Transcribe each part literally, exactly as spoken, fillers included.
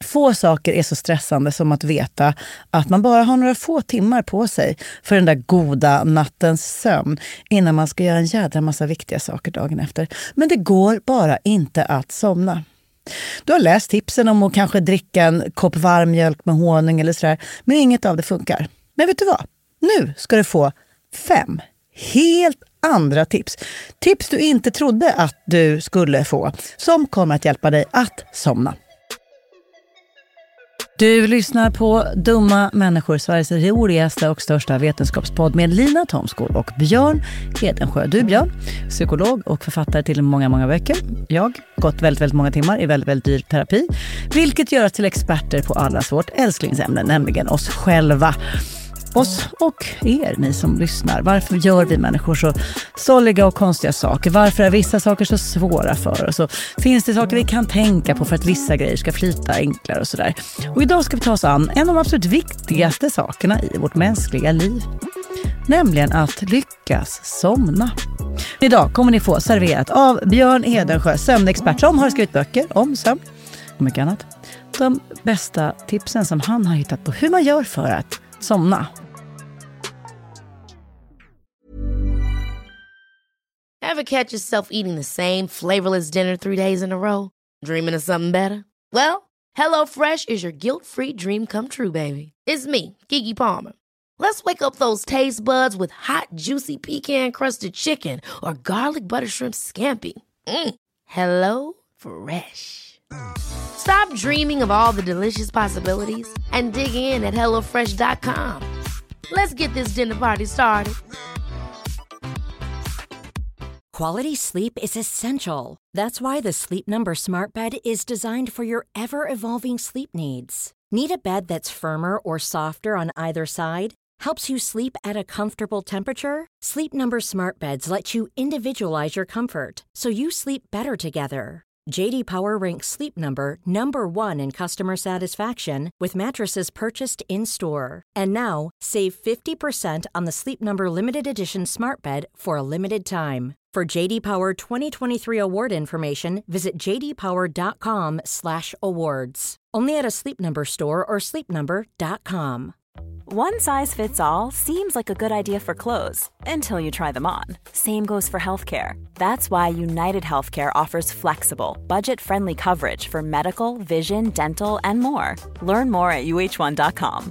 Få saker är så stressande som att veta att man bara har några få timmar på sig för den där goda nattens sömn innan man ska göra en jädra massa viktiga saker dagen efter. Men det går bara inte att somna. Du har läst tipsen om att kanske dricka en kopp varm mjölk med honung eller sådär, men inget av det funkar. Men vet du vad? Nu ska du få fem helt andra tips. Tips du inte trodde att du skulle få, som kommer att hjälpa dig att somna. Du lyssnar på Dumma människor, Sveriges roligaste och största vetenskapspodd med Lina Thomskog och Björn Hedensjö. Du Björn, psykolog och författare till många, många böcker. Jag gått väldigt, väldigt många timmar i väldigt, väldigt dyr terapi. Vilket gör oss till experter på allas vårt älsklingsämne, nämligen oss själva. Oss och er, ni som lyssnar. Varför gör vi människor så stolliga och konstiga saker? Varför är vissa saker så svåra för oss? Och finns det saker vi kan tänka på för att vissa grejer ska flyta enklare och sådär? Och idag ska vi ta oss an en av de absolut viktigaste sakerna i vårt mänskliga liv. Nämligen att lyckas somna. Idag kommer ni få serverat av Björn Hedensjö, sömnexpert som har skrivit böcker om sömn och mycket annat. De bästa tipsen som han har hittat på hur man gör för att somna. Ever catch yourself eating the same flavorless dinner three days in a row? Dreaming of something better? Well, HelloFresh is your guilt-free dream come true, baby. It's me, Keke Palmer. Let's wake up those taste buds with hot, juicy pecan-crusted chicken or garlic butter shrimp scampi. Mm. Hello Fresh. Stop dreaming of all the delicious possibilities and dig in at hello fresh dot com. Let's get this dinner party started. Quality sleep is essential. That's why the Sleep Number Smart Bed is designed for your ever-evolving sleep needs. Need a bed that's firmer or softer on either side? Helps you sleep at a comfortable temperature? Sleep Number Smart Beds let you individualize your comfort, so you sleep better together. J D Power ranks Sleep Number number one in customer satisfaction with mattresses purchased in-store. And now, save fifty percent on the Sleep Number Limited Edition Smart Bed for a limited time. For J D Power twenty twenty-three award information, visit j d power dot com slash awards. Only at a Sleep Number store or sleep number dot com. One size fits all seems like a good idea for clothes until you try them on. Same goes for healthcare. That's why United Healthcare offers flexible, budget-friendly coverage for medical, vision, dental, and more. Learn more at u h one dot com.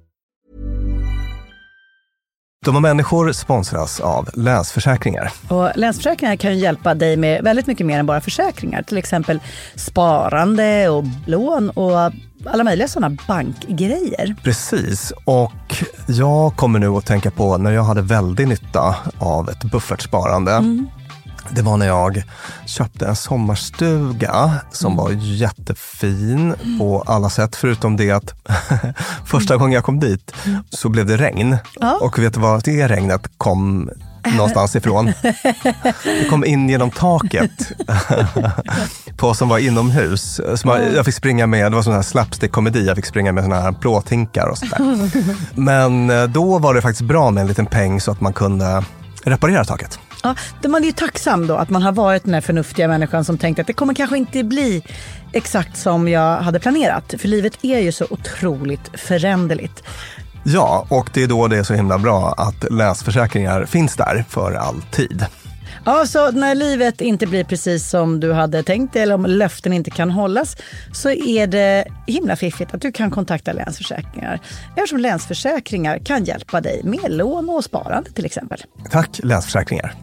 Dumma människor sponsras av Länsförsäkringar. Och Länsförsäkringar kan ju hjälpa dig med väldigt mycket mer än bara försäkringar. Till exempel sparande och lån och alla möjliga sådana bankgrejer. Precis, och jag kommer nu att tänka på när jag hade väldigt nytta av ett buffertsparande. Mm. Det var när jag köpte en sommarstuga som var jättefin på alla sätt. Förutom det att första gången jag kom dit så blev det regn. Ja. Och vet du vad det regnet kom någonstans ifrån? Det kom in genom taket på som var inomhus. Som jag, jag fick springa med, det var sån här slapstick-komedi. Jag fick springa med såna här plåthinkar och sådär. Men då var det faktiskt bra med en liten peng så att man kunde reparera taket. Ja, man är ju tacksam då att man har varit den här förnuftiga människan som tänkte att det kommer kanske inte bli exakt som jag hade planerat. För livet är ju så otroligt föränderligt. Ja, och det är då det är så himla bra att Länsförsäkringar finns där för alltid. Ja, så när livet inte blir precis som du hade tänkt eller om löften inte kan hållas så är det himla fiffigt att du kan kontakta Länsförsäkringar. Eftersom Länsförsäkringar kan hjälpa dig med lån och sparande till exempel. Tack Länsförsäkringar.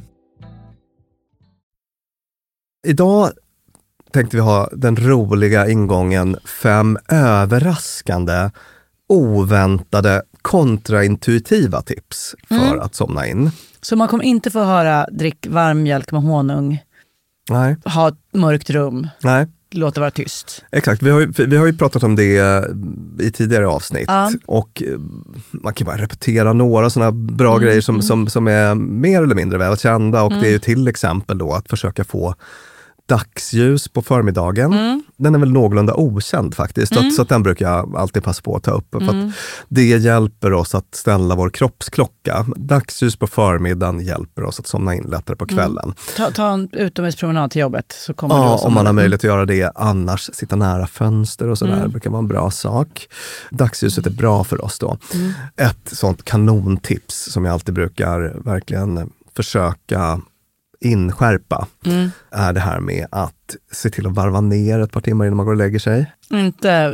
Idag tänkte vi ha den roliga ingången fem överraskande, oväntade, kontraintuitiva tips för mm. att somna in. Så man kommer inte få höra drick varm mjölk med honung. Nej. Ha ett mörkt rum. Nej. Låt det vara tyst. Exakt, vi har, ju, vi har ju pratat om det i tidigare avsnitt. Ja. Och man kan bara repetera några sådana bra mm. grejer som, mm. som, som är mer eller mindre välkända. Och mm. det är ju till exempel då att försöka få dagsljus på förmiddagen. Mm. Den är väl någorlunda okänd faktiskt. Mm. Så, att, så att den brukar jag alltid passa på att ta upp. Mm. För att det hjälper oss att ställa vår kroppsklocka. Dagsljus på förmiddagen hjälper oss att somna in lättare på kvällen. Mm. Ta, ta en utomhuspromenad till jobbet så kommer ja, du om man har möjlighet att göra det. Annars sitta nära fönster och sådär. Mm. brukar vara en bra sak. Dagsljuset är bra för oss då. Mm. Ett sånt kanontips som jag alltid brukar verkligen försöka inskärpa mm. är det här med att se till att varva ner ett par timmar innan man går och lägger sig. Inte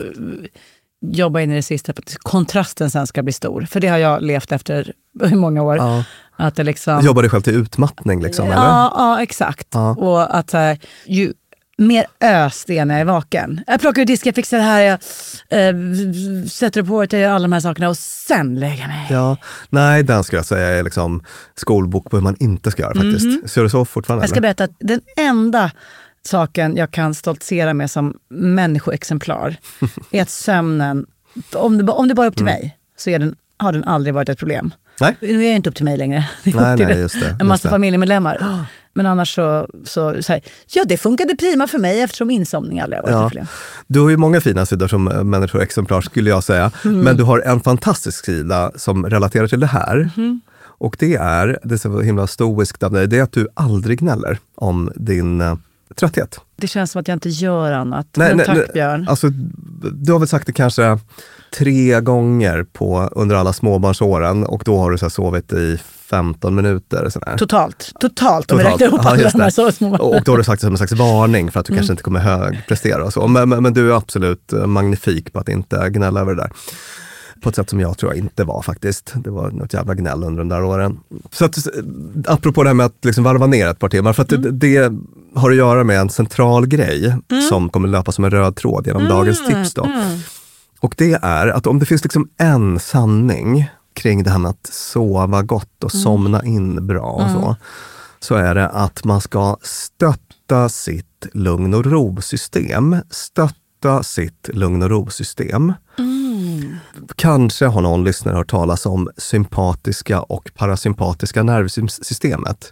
jobba in i det sista för att kontrasten sen ska bli stor. För det har jag levt efter i många år. Ja. Att det liksom... Jobbar du själv till utmattning liksom? Ja, eller? ja exakt. Ja. Och att här, ju mer ös det är när jag är vaken. Jag plockar ut disk, jag fixar det här, jag äh, sätter på att jag gör alla de här sakerna och sen lägger mig. Ja, nej, den ska jag säga är liksom skolbok på hur man inte ska göra faktiskt. Mm-hmm. Ser du så fortfarande? Jag ska berätta att den enda saken jag kan stoltsera med som människoexemplar är att sömnen, om det, om det bara är upp till mm. mig, så är den, har den aldrig varit ett problem. Nej. Nu är det inte upp till mig längre. Det är nej, upp till nej, just det, en massa just familjemedlemmar. Men annars så, så, så här, ja det funkade prima för mig eftersom insomning aldrig har varit ja. ett problem. Du har ju många fina sidor som människoexemplar skulle jag säga. Mm. Men du har en fantastisk sida som relaterar till det här. Mm. Och det är, det är så himla stoiskt av dig, det är att du aldrig gnäller om din uh, trötthet. Det känns som att jag inte gör annat. Nej, men nej, tack nej, Björn. Alltså, du har väl sagt det kanske tre gånger på under alla småbarnsåren och då har du så här sovit i femton minuter. Sådär. Totalt. Totalt om vi räknar ihop alla de här så små. Och då har du sagt det som en slags varning för att du mm. kanske inte kommer högprestera och så. Men, men, men du är absolut magnifik på att inte gnälla över det där. På ett sätt som jag tror jag inte var faktiskt. Det var något jävla gnäll under de där åren. Så att, apropå det här med att liksom varva ner ett par timmar. För att mm. det, det har att göra med en central grej mm. som kommer löpa som en röd tråd genom mm. dagens tips då. Mm. Och det är att om det finns liksom en sanning kring det här med att sova gott och mm. somna in bra och mm. så. Så är det att man ska stötta sitt lugn- och ro-system. Stötta sitt lugn- och ro-system. Mm. Kanske har någon lyssnare hört talas om sympatiska och parasympatiska nervsystemet.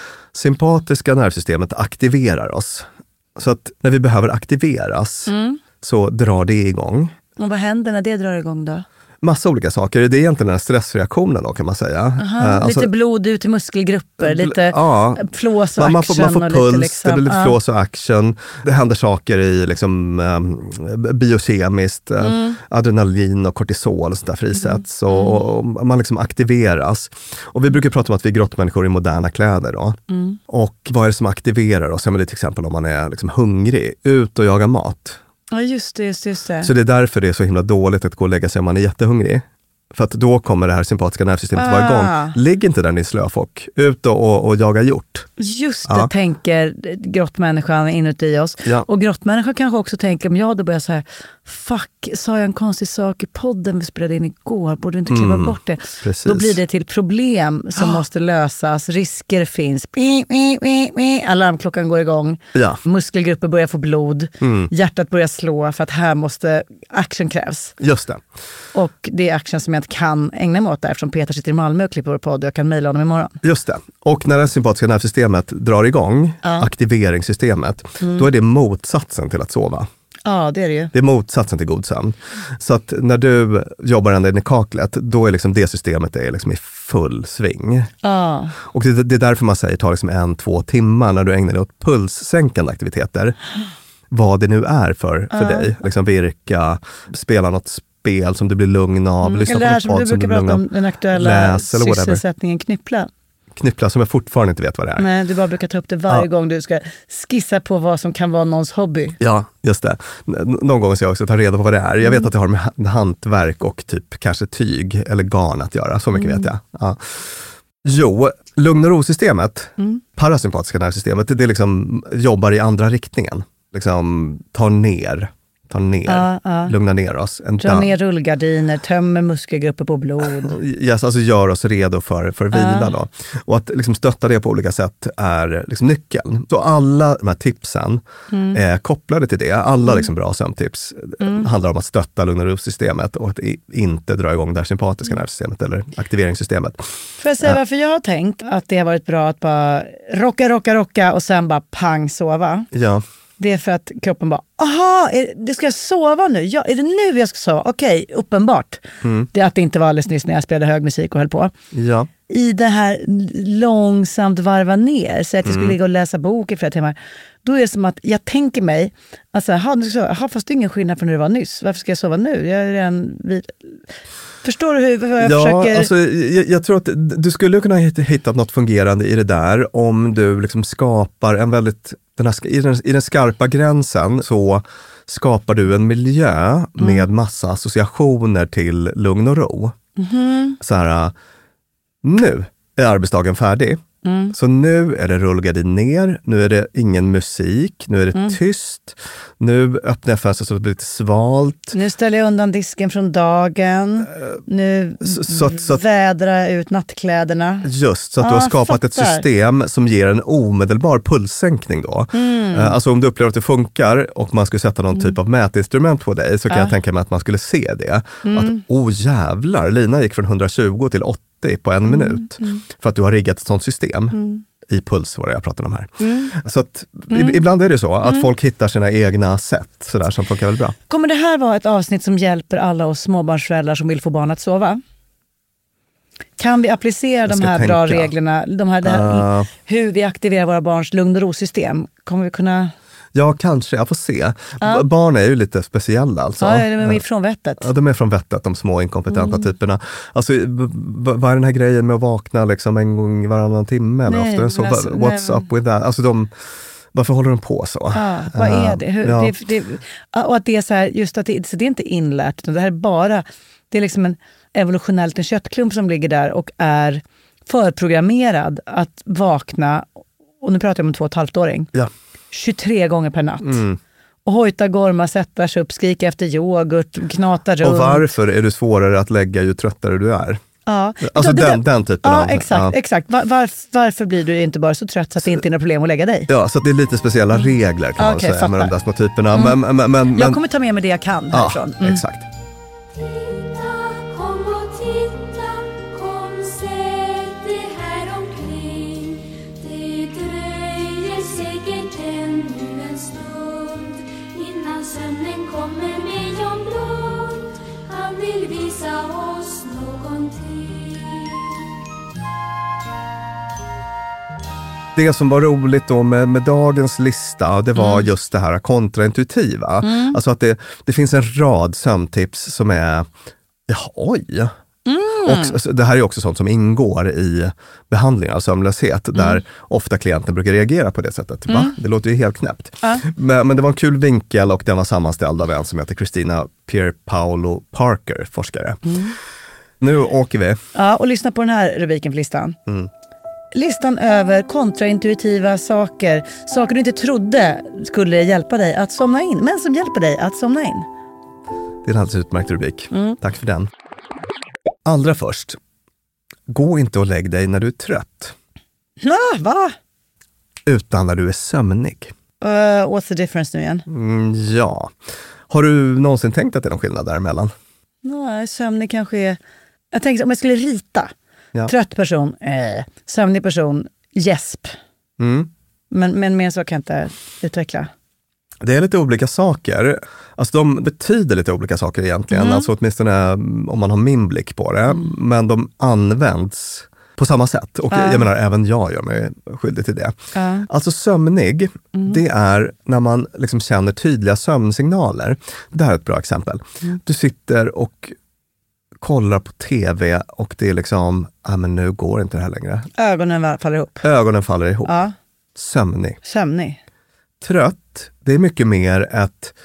Sympatiska nervsystemet aktiverar oss. Så att när vi behöver aktiveras mm. så drar det igång. Och vad händer när det drar igång då? Massa olika saker. Det är egentligen den här stressreaktionen då kan man säga. Aha, uh, alltså, lite blod ut i muskelgrupper, lite ja, flås och man, action. Man får, man får puls, lite, liksom, det blir lite ja. flås och action. Det händer saker i liksom, um, biokemiskt. Mm. Uh, adrenalin och kortisol och sånt där frisätts. Mm. Och, och man liksom aktiveras. Och vi brukar prata om att vi är grottmänniskor i moderna kläder då. Mm. Och vad är det som aktiverar oss? Ja, men det är till exempel om man är liksom hungrig. Ut och jaga mat. Ja, just det, just, just det. Så det är därför det är så himla dåligt att gå och lägga sig om man är jättehungrig. För att då kommer det här sympatiska nervsystemet ah. vara igång. Ligg inte där ni slöfock. Ut och, och, och jaga hjort. Just det, ja. tänker grottmänniskan inuti oss. Ja. Och grottmänniskan kanske också tänker, om jag då börjar så här, fuck, sa jag en konstig sak i podden vi spelade in igår, borde inte kliva mm, bort det. Precis. Då blir det till problem som ah. måste lösas, risker finns, alarmklockan går igång, ja. muskelgrupper börjar få blod, mm. hjärtat börjar slå för att här måste action krävs. Just det. Och det är action som jag inte kan ägna mig åt där, eftersom Peter sitter i Malmö och klipper vår podd och jag kan mejla honom imorgon. Just det. Och när det sympatiska nervsystemet drar igång, ja. aktiveringssystemet, mm. då är det motsatsen till att sova. Ja, det är det ju. Det är motsatsen till god sömn. Så att när du jobbar ända in i kaklet, då är liksom det systemet är liksom i full sving. Ja. Och det, det är därför man säger ta liksom en, två timmar när du ägnar dig åt pulssänkande aktiviteter. Vad det nu är för, för ja. dig. Liksom virka, spela något spel som du blir lugn av. Mm. Lyssna eller det här som du brukar prata om, den aktuella läs, sysselsättningen knyppla. Knyppla som jag fortfarande inte vet vad det är. Nej, du bara brukar ta upp det varje ja. gång du ska skissa på vad som kan vara någons hobby. Ja, just det. Någon gång ska jag också ta reda på vad det är. Jag vet mm. att det har med hantverk och typ kanske tyg eller garn att göra. Så mycket mm. vet jag. Ja. Jo, lugn- och ro-systemet, mm. parasympatiska nervsystemet, det, det liksom jobbar i andra riktningen. Liksom tar ner tar ner, ja, ja. lugnar ner oss. En Dra ner rullgardiner, tömmer muskelgrupper på blod. Yes, alltså gör oss redo för, för vila ja. då. Och att liksom stötta det på olika sätt är liksom nyckeln. Så alla de här tipsen mm. är kopplade till det. Alla mm. liksom bra sömntips mm. handlar om att stötta lugn och ro-systemet och att inte dra igång det här sympatiska nervsystemet eller aktiveringssystemet. Får jag säga ja. varför jag har tänkt att det har varit bra att bara rocka, rocka, rocka och sen bara pang sova? Ja. Det är för att kroppen bara, aha, är, det ska jag sova nu? Ja, är det nu jag ska sova? Okej, uppenbart. Mm. Det är att det inte var alldeles nyss när jag spelade hög musik och höll på. Ja. I det här långsamt varva ner, så att jag skulle mm. ligga och läsa bok i flera timmar. Då är det som att jag tänker mig, alltså, aha, aha, fast det är ingen skillnad från när det var nyss. Varför ska jag sova nu? Jag är redan vid... Förstår du hur, hur jag ja, försöker... Alltså, jag, jag tror att du skulle kunna hitta något fungerande i det där om du liksom skapar en väldigt... Den här, i, den, I den skarpa gränsen så skapar du en miljö mm. med massa associationer till lugn och ro. Mm. Så här, nu är arbetsdagen färdig. Mm. Så nu är det rullgardin ner, nu är det ingen musik, nu är det mm. tyst. Nu öppnar jag fönstret så det blir lite svalt. Nu ställer jag undan disken från dagen. Uh, nu så, så, så, vädrar ut nattkläderna. Just, så att ah, du har skapat fattar. ett system som ger en omedelbar pulssänkning då. Mm. Uh, alltså om du upplever att det funkar och man skulle sätta någon mm. typ av mätinstrument på dig så kan uh. jag tänka mig att man skulle se det. Mm. Att, åh jävlar, Lina gick från hundratjugo till åttio på en mm, minut. Mm. För att du har riggat ett sånt system mm. i puls, vad det jag pratar om här. Mm. Så att mm. ibland är det så att mm. folk hittar sina egna sätt sådär, som funkar väldigt bra. Kommer det här vara ett avsnitt som hjälper alla oss småbarnsföräldrar som vill få barn att sova? Kan vi applicera de här tänka. bra reglerna, de här, det här uh. hur vi aktiverar våra barns lugn och ro-system? Kommer vi kunna... Ja, kanske. Jag får se. Ja. Barn är ju lite speciella. Alltså. Ja, de är från vettet. Ja, de är från vettet, de små inkompetenta mm. typerna. Alltså, vad är den här grejen med att vakna liksom en gång varannan timme? Eller nej, ofta? Så, alltså, what's nej. up with that? Alltså, de, varför håller de på så? Ja, vad är det? Hur, ja. det, det och att det är så här, just att det, så det är inte inlärt, utan det här är bara, det är liksom en evolutionellt en köttklump som ligger där och är förprogrammerad att vakna, och nu pratar jag om en två och ett halvt-åring. Ja. tjugotre gånger per natt. Mm. Och hojta, gorma, sätta sig upp, skrika efter yoghurt, knata runt. Och varför är det svårare att lägga ju tröttare du är? Ja. Alltså det, den, den typen ja, av... Exakt, ja, exakt. Var, var, varför blir du inte bara så trött så att det inte är några problem att lägga dig? Ja, så att det är lite speciella regler kan man okay, säga fattar. med de där små typerna. Mm. Men, men, men, jag kommer ta med mig det jag kan ja, härifrån. Mm. Exakt. Det som var roligt då med, med dagens lista, det var mm. just det här kontraintuitiva. Mm. Alltså att det, det finns en rad sömntips som är, ja, oj. Mm. Och det här är också sånt som ingår i behandling av sömnlöshet, mm. där ofta klienten brukar reagera på det sättet. Mm. Va? Det låter ju helt knäppt. Ja. Men, men det var en kul vinkel och den var sammanställd av en som heter Christina Pierpaolo Parker, forskare. Mm. Nu åker vi. Ja, och lyssna på den här rubriken för listan. Mm. Listan över kontraintuitiva saker, saker du inte trodde skulle hjälpa dig att somna in, men som hjälper dig att somna in. Det är en alldeles utmärkt rubrik. Mm. Tack för den. Allra först, gå inte och lägg dig när du är trött. Ah, va? Utan när du är sömnig. Uh, what's the difference nu igen? Mm, ja. Har du någonsin tänkt att det är någon skillnad däremellan? Nej, sömnig kanske är... Jag tänkte om jag skulle rita. Ja. Trött person, eh. sömnig person, gäsp. Mm. Men, men mer så kan jag inte utveckla. Det är lite olika saker. Alltså de betyder lite olika saker egentligen. Mm. Alltså åtminstone om man har min blick på det. Mm. Men de används på samma sätt. Och uh. jag menar, även jag gör mig skyldig till det. Uh. Alltså sömnig, mm. det är när man liksom känner tydliga sömnsignaler. Det här är ett bra exempel. Mm. Du sitter och kollar på tv och det är liksom, ja men nu går inte det här längre. Ögonen faller ihop. Ögonen faller ihop. Ja. Sömnig. Sömnig. Trött, det är mycket mer ett...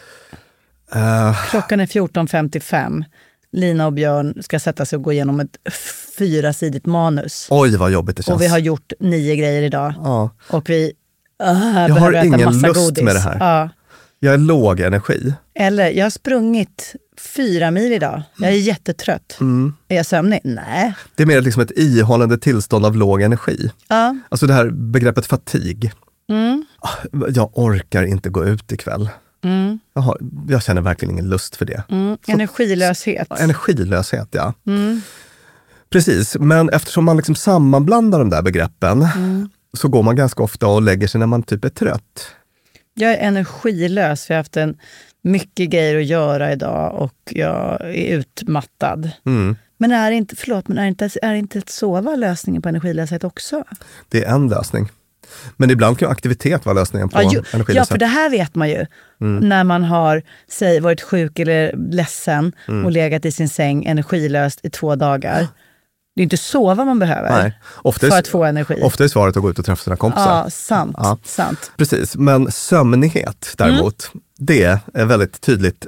Uh... Klockan är fjorton femtiofem. Lina och Björn ska sätta sig och gå igenom ett fyrasidigt manus. Oj, vad jobbigt det känns. Och vi har gjort nio grejer idag. Ja. Och vi uh, jag har ingen lust godis. med det här. Ja. Jag är låg energi. Eller, jag har sprungit fyra mil idag. Jag är jättetrött. Mm. Är jag sömnig? Nej. Det är mer liksom ett ihållande tillstånd av låg energi. Ja. Alltså det här begreppet fatig. Mm. Jag orkar inte gå ut ikväll. Mm. Jag, har, jag känner verkligen ingen lust för det. Mm. Energilöshet. Så, energilöshet, ja. Mm. Precis, men eftersom man liksom sammanblandar de där begreppen Mm. så går man ganska ofta och lägger sig när man typ är trött. Jag är energilös för jag har haft en mycket grejer att göra idag och jag är utmattad. Mm. Men är inte, förlåt, men är inte, är inte att sova lösningen på energilöshet också? Det är en lösning. Men ibland kan aktivitet vara lösningen på ja, ju, energilöshet. Ja, för det här vet man ju. Mm. När man har säg, varit sjuk eller ledsen mm. och legat i sin säng energilöst i två dagar. Det är inte sova man behöver. Nej. Ofta är, för att få energi. Ofta är svaret att gå ut och träffa sina kompisar. Ja, sant. Ja. sant. Precis, men sömnighet däremot, mm. det är väldigt tydligt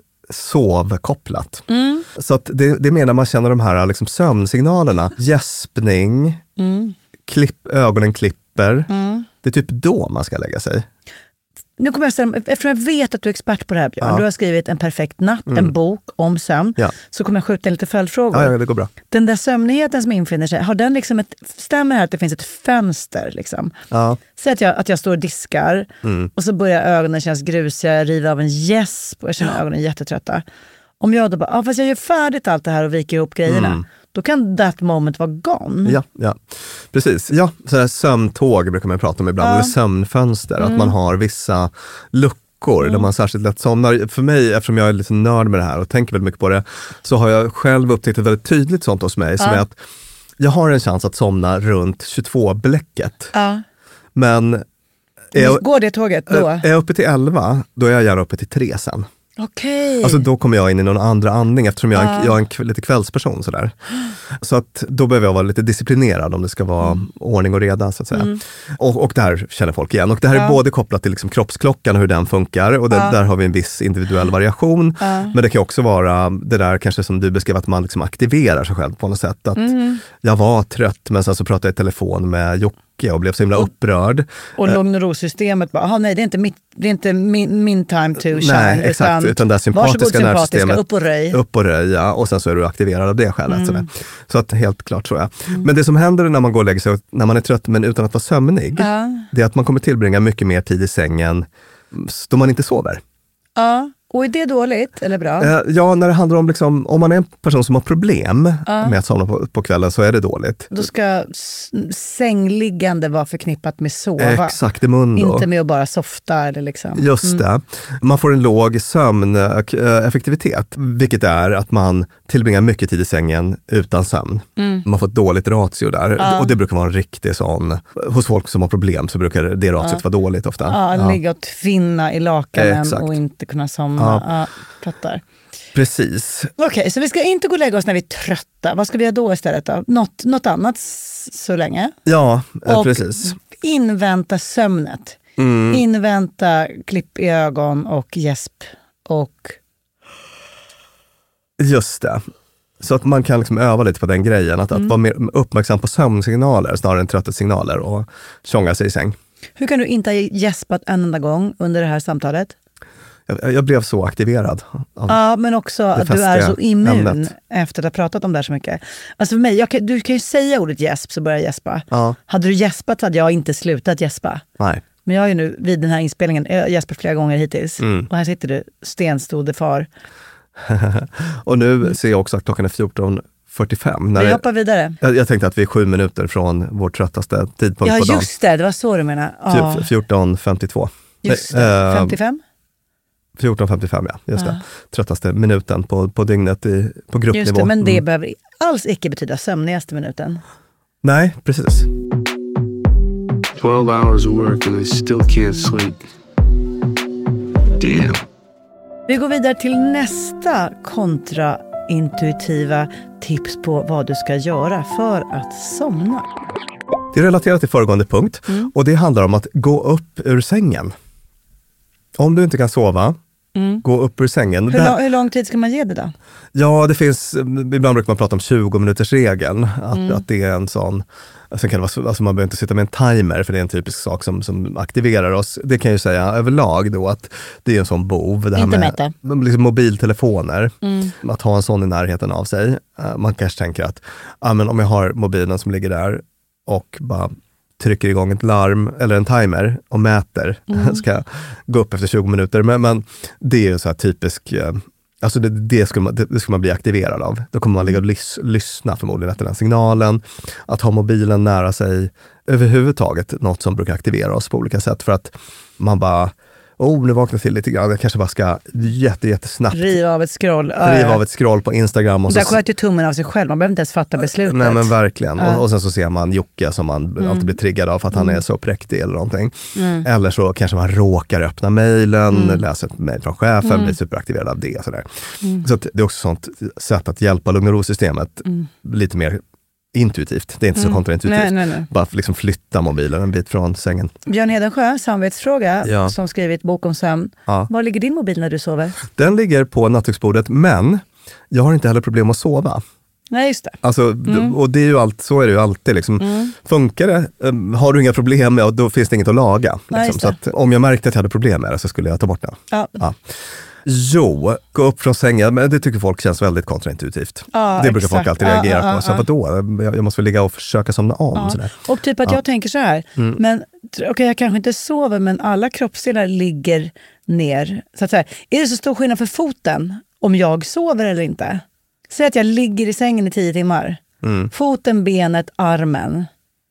sovkopplat. Mm. Så att det, det är mer när man känner de här liksom sömnsignalerna. Gäspning, mm. klipp, ögonen klipper. Mm. Det är typ då man ska lägga sig. Nu kommer jag ställa, eftersom jag vet att du är expert på det här, Björn, ja. Du har skrivit En perfekt natt, mm. en bok om sömn, ja. Så kommer jag skjuta in lite följdfrågor. Ja, ja, det går bra. Den där sömnigheten som infinner sig, har den liksom ett, stämmer här att det finns ett fönster liksom? Ja. Säg att jag, att jag står och diskar mm. och så börjar ögonen kännas grusiga, jag river av en gäsp och jag känner ja. ögonen jättetrötta. Om jag då bara, ja, fast jag gör färdigt allt det här och viker ihop grejerna. Mm. Då kan that moment vara gone. Ja, ja. Precis. Ja, så här sömntåg brukar man prata om ibland. Ja. Eller sömnfönster. Mm. Att man har vissa luckor mm. där man särskilt lätt somnar. För mig, eftersom jag är lite nörd med det här och tänker väldigt mycket på det, så har jag själv upptäckt ett väldigt tydligt sånt hos mig. Ja. Som är att jag har en chans att somna runt tjugotvå-bläcket. Ja. Men är jag, går det tåget då? Är jag uppe till elva, då är jag gärna uppe till tre sen. Okej. Alltså då kommer jag in i någon andra andning eftersom jag är en, jag är en kv, lite kvällsperson sådär. Så att då behöver jag vara lite disciplinerad om det ska vara mm. ordning och reda så att säga. Mm. Och, och det här känner folk igen. Och det här ja. är både kopplat till liksom kroppsklockan och hur den funkar. Och det, ja. där har vi en viss individuell variation. Ja. Men det kan också vara det där kanske som du beskrev att man liksom aktiverar sig själv på något sätt. Att mm. jag var trött men sen så pratade jag i telefon med Jocke och blev så himla och, upprörd. Och lugn och ro-systemet bara, nej det är inte, mitt, det är inte min, min time to shine. Nej, exakt. Utan, utan det sympatiska nervsystemet. Upp och röj. Upp och röj, ja. Och sen så är du aktiverad av det skälet. Mm. Så att helt klart tror jag. Mm. Men det som händer när man går och lägger sig, när man är trött men utan att vara sömnig, ja. det är att man kommer tillbringa mycket mer tid i sängen då man inte sover. Ja. Och är det dåligt eller bra? Ja, när det handlar om, liksom, om man är en person som har problem uh. med att somna på, på kvällen så är det dåligt. Då ska sängliggande vara förknippat med sova. Exakt, i mun då. Inte med att bara softa eller liksom. Just mm. det. Man får en låg sömneffektivitet, vilket är att man tillbringar mycket tid i sängen utan sömn. Mm. Man får ett dåligt ratio där. Uh. Och det brukar vara en riktig sån, hos folk som har problem så brukar det ratiot uh. vara dåligt ofta. Ja, uh, ligga och tvinna i lakanen och inte kunna somna. Ja, ja fattar. Precis. Okej, okay, så vi ska inte gå och lägga oss när vi är trötta. Vad ska vi göra då istället då? Något, något annat så länge. Ja, och precis. Invänta sömnet. Mm. Invänta klipp i ögon och gäsp och... Just det. Så att man kan liksom öva lite på den grejen. Att, mm. att vara mer uppmärksam på sömnsignaler snarare än trötthetssignaler och tjonga sig i säng. Hur kan du inte ha gäspat en enda gång under det här samtalet? Jag, jag blev så aktiverad. Av ja, men också att du är så immun ämnet. Efter att ha pratat om det här så mycket. Alltså för mig, jag kan, du kan ju säga ordet gäsp så börjar jag gäspa. Ja. Hade du gäspat hade jag inte slutat gäspa. Nej. Men jag är ju nu vid den här inspelningen, jag gäspat flera gånger hittills. Mm. Och här sitter du, stenstode far. Och nu mm. ser jag också att klockan är fjorton fyrtiofem. Vi hoppar vidare. Jag, jag tänkte att vi är sju minuter från vår tröttaste tidpunkt ja, på dagen. Ja, just det. Det var så du menar. Ja. fjorton femtiotvå. Just det. femtiofem? fjorton femtiofem, ja. Just ja. det. Tröttaste minuten på, på dygnet i, på gruppnivå. Just det, men det mm. behöver alls icke betyda sömnigaste minuten. Nej, precis. twelve hours of work and I still can't sleep. Damn. Vi går vidare till nästa kontraintuitiva tips på vad du ska göra för att somna. Det är relaterat till föregående punkt mm. och det handlar om att gå upp ur sängen. Om du inte kan sova Mm. Gå upp ur sängen. Hur, lång, hur lång tid ska man ge det då? Ja, det finns, ibland brukar man prata om tjugo minuters regeln. Att, mm. att det är en sån, alltså kan det vara, alltså man behöver inte sitta med en timer för det är en typisk sak som, som aktiverar oss. Det kan jag ju säga överlag då att det är en sån bov. Det här inte med liksom mobiltelefoner, mm. att ha en sån i närheten av sig. Man kanske tänker att ja, men om jag har mobilen som ligger där och bara trycker igång ett larm eller en timer och mäter, mm. ska gå upp efter tjugo minuter. Men, men det är ju så här typisk, alltså det, det, skulle man, det, det skulle man bli aktiverad av. Då kommer man ligga och lys, lyssna förmodligen efter den signalen. Att ha mobilen nära sig överhuvudtaget, något som brukar aktivera oss på olika sätt. För att man bara, oh nu vaknar till lite grann, jag kanske bara ska jätte, jättesnabbt riva av ett scroll. Riva av ett scroll på Instagram. Och där så sköt ju tummen av sig själv, man behöver inte ens fatta beslutet. Nej men verkligen. Ja. Och, och sen så ser man Jocke som man mm. alltid blir triggad av för att han är så präktig eller någonting. Mm. Eller så kanske man råkar öppna mejlen, mm. läser ett mejl från chefen, mm. blir superaktiverad av det. Sådär. Mm. Så att det är också sånt sätt att hjälpa lugn och ro-systemet mm. lite mer intuitivt. Det är inte mm. så kontraintuitivt. Nej, nej, nej. Bara liksom flytta mobilen en bit från sängen. Björn Hedensjö, samvetsfråga, ja. som skrivit bok om sömn. Ja. Var ligger din mobil när du sover? Den ligger på nattduksbordet, men jag har inte heller problem att sova. Nej, just det. Alltså, mm. Och det är ju allt, så är det ju alltid. Liksom. Mm. Funkar det, um, har du inga problem med, och då finns det inget att laga. Nej, liksom. Så att, om jag märkte att jag hade problem med det så skulle jag ta bort den. Ja. Ja. Jo, gå upp från sängen, men det tycker folk känns väldigt kontraintuitivt. Ja, det brukar exakt. folk alltid reagera ja, på. ja, så ja. vadå? Jag, jag måste väl ligga och försöka somna om. Ja. Sådär. Och typ att ja. jag tänker så här, mm. men okej okay, jag kanske inte sover, men alla kroppsdelar ligger ner. Så att säga, är det så stor skillnad för foten om jag sover eller inte? Säg att jag ligger i sängen i tio timmar. Mm. Foten, benet, armen.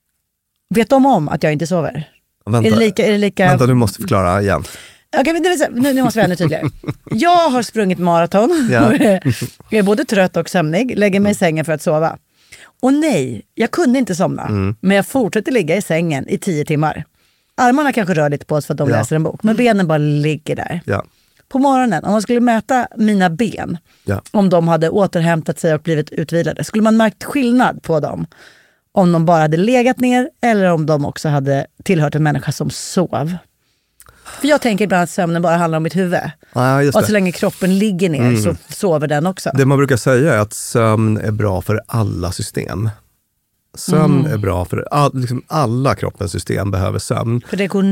Vet de om att jag inte sover? Vänta, är det lika, är det lika... vänta, du måste förklara igen. Okay, men det vill säga, nu, nu måste vi vara ännu tydligare. Jag har sprungit maraton. Ja. Jag är både trött och sömnig. Lägger mig i sängen för att sova. Och nej, jag kunde inte somna. Mm. Men jag fortsätter ligga i sängen i tio timmar. Armarna kanske rör lite på oss för att de ja. läser en bok. Men benen bara ligger där. Ja. På morgonen, om man skulle mäta mina ben. Ja. Om de hade återhämtat sig och blivit utvilade. Skulle man märkt skillnad på dem? Om de bara hade legat ner. Eller om de också hade tillhört en människa som sov. För jag tänker ibland att sömnen bara handlar om mitt huvud. Ja, just det. Och så länge kroppen ligger ner mm. så sover den också. Det man brukar säga är att sömn är bra för alla system. Sömn mm. är bra för all, liksom alla kroppens system behöver sömn. För det går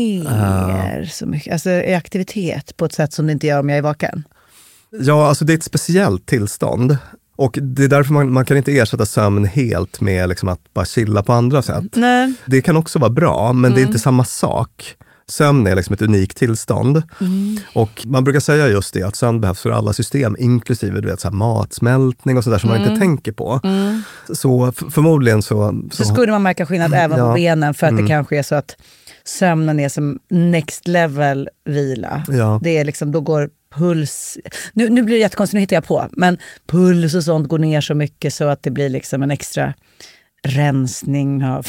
ner uh. så mycket. Alltså i aktivitet på ett sätt som det inte gör om jag är vaken. Ja, alltså det är ett speciellt tillstånd. Och det är därför man, man kan inte ersätta sömn helt med liksom att bara chilla på andra sätt. Nej. Det kan också vara bra, men mm. det är inte samma sak. Sömn är liksom ett unikt tillstånd. Mm. Och man brukar säga just det, att sömn behövs för alla system, inklusive du vet, så här matsmältning och sådär som mm. man inte tänker på. Mm. Så f- förmodligen så, så... Så skulle man märka skillnad även ja. på benen, för att mm. det kanske är så att sömnen är som next level vila. Ja. Det är liksom, då går puls... Nu, nu blir det jättekonstigt, nu hittar jag på. Men puls och sånt går ner så mycket så att det blir liksom en extra rensning av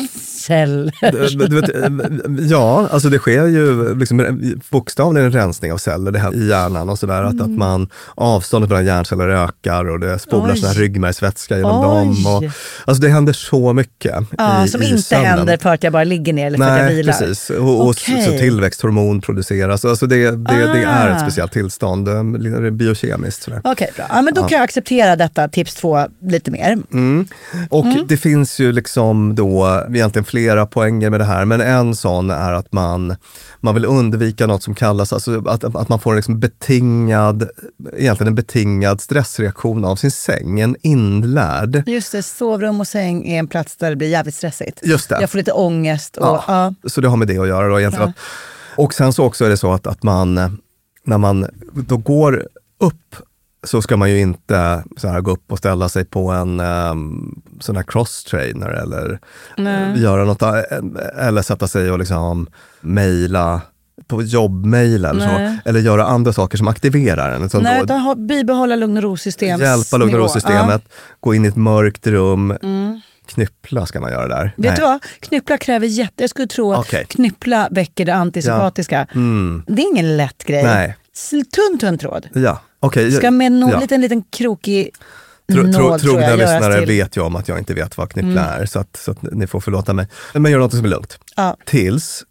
celler. Du, du vet, ja, alltså det sker ju liksom, bokstavligen en rensning av celler det här, i hjärnan och sådär. Mm. Att, att man, avståndet mellan hjärnceller ökar och det spolar sån här ryggmärgsvätska genom Oj. dem. Och, alltså det händer så mycket. Ja, i, som i inte sömnen. händer för att jag bara ligger ner eller för Nej, att jag vilar. Precis. Och, och okay. så, så tillväxthormon produceras. Alltså det, det, ah. det är ett speciellt tillstånd, biokemiskt. Okej, okay, bra. Ja, men då kan ja. jag acceptera detta tips två lite mer. Mm. Och mm. det finns ju liksom då egentligen flera poänger med det här, men en sån är att man, man vill undvika något som kallas, alltså att, att man får en liksom betingad, egentligen en betingad stressreaktion av sin säng, en inlärd. Just det, sovrum och säng är en plats där det blir jävligt stressigt. Just det. Jag får lite ångest. Och, ja, ja. Så det har med det att göra då egentligen. Ja. Och sen så också är det så att, att man, när man då går upp, så ska man ju inte så här gå upp och ställa sig på en um, sån här cross-trainer eller uh, göra något, eller sätta sig och liksom mejla på jobbmejl eller så, eller göra andra saker som aktiverar en. Så Nej, då, ha, bibehålla lugn och ro-systemet. Hjälpa lugn och ro-systemet, uh. gå in i ett mörkt rum. Mm. Knyppla ska man göra där. Vet Nej. du vad? Knyppla kräver jätte... Jag skulle tro att okay. knyppla väcker det antisympatiska. Ja. Mm. Det är ingen lätt grej. Nej. Tunn, tunn tråd. Ja. Okay. Ska med en ja. liten, liten krokig tro, tro, nåd, Trogna tror jag, lyssnare till. vet ju om att jag inte vet vad knyppla mm. är. Så att, så att ni får förlåta mig. Men gör något som är lugnt. Ja. Tills